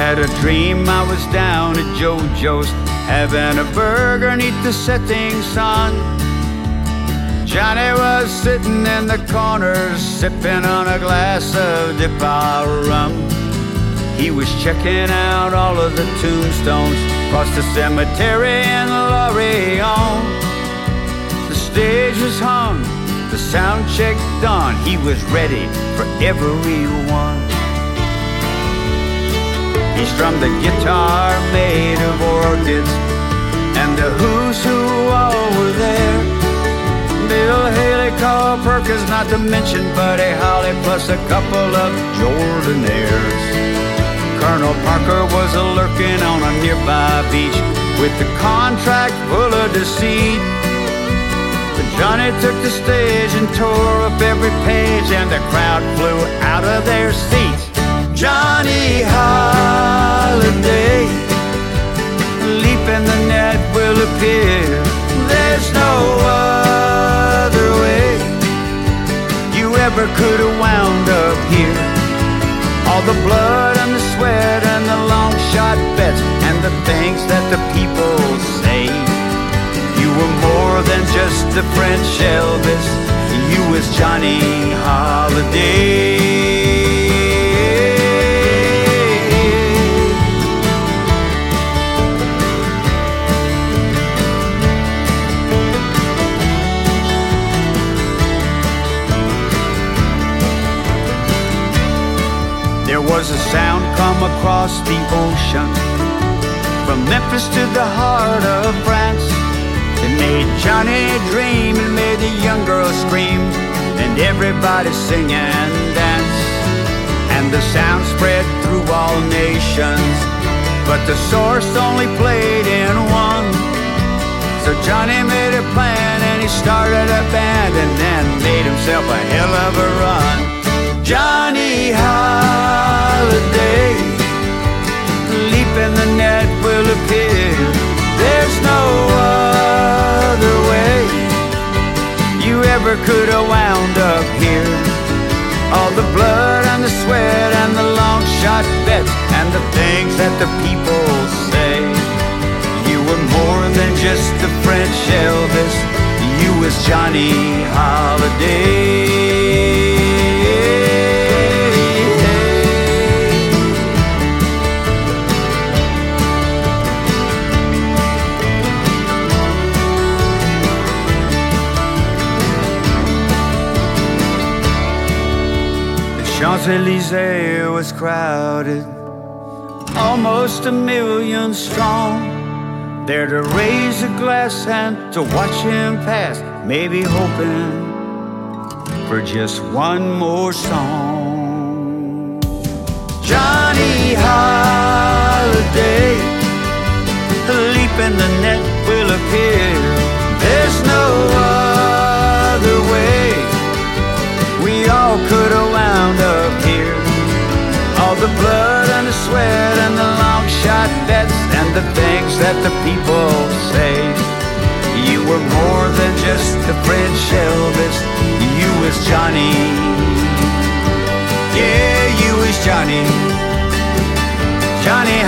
had a dream I was down at JoJo's, having a burger neath the setting sun. Johnny was sitting in the corner, sipping on a glass of Depa rum. He was checking out all of the tombstones across the cemetery in Lorient. The stage was hung, the sound check done. He was ready for everyone. He strummed a guitar made of orchids, and the who's who all were there. Bill Haley, Carl Perkins, not to mention Buddy Holly, plus a couple of Jordanaires. Colonel Parker was a-lurking on a nearby beach with the contract full of deceit. But Johnny took the stage and tore up every page, and the crowd flew out of their seats. Johnny Holiday, leap in the net will appear. There's no other way you ever could have wound up here. All the blood and the sweat and the long shot bets and the things that the people say. You were more than just a French Elvis. You was Johnny Holiday. There was a sound come across the ocean, from Memphis to the heart of France. It made Johnny dream and made the young girls scream, and everybody sing and dance. And the sound spread through all nations, but the source only played in one. So Johnny made a plan and he started a band, and then made himself a hell of a run. Johnny Holiday, leap in the net will appear. There's no other way you ever could have wound up here. All the blood and the sweat and the long shot bets and the things that the people say. You were more than just a French Elvis. You was Johnny Holiday. Champs-Élysées was crowded, almost 1 million strong, there to raise a glass and to watch him pass, maybe hoping for just one more song. Johnny Holiday, a leap in the net will appear. There's no other way we all could have wound up here. All the blood and the sweat and the long shot bets and the things that the people say. You were more than just a French Elvis. You was Johnny. Yeah, you was Johnny. Johnny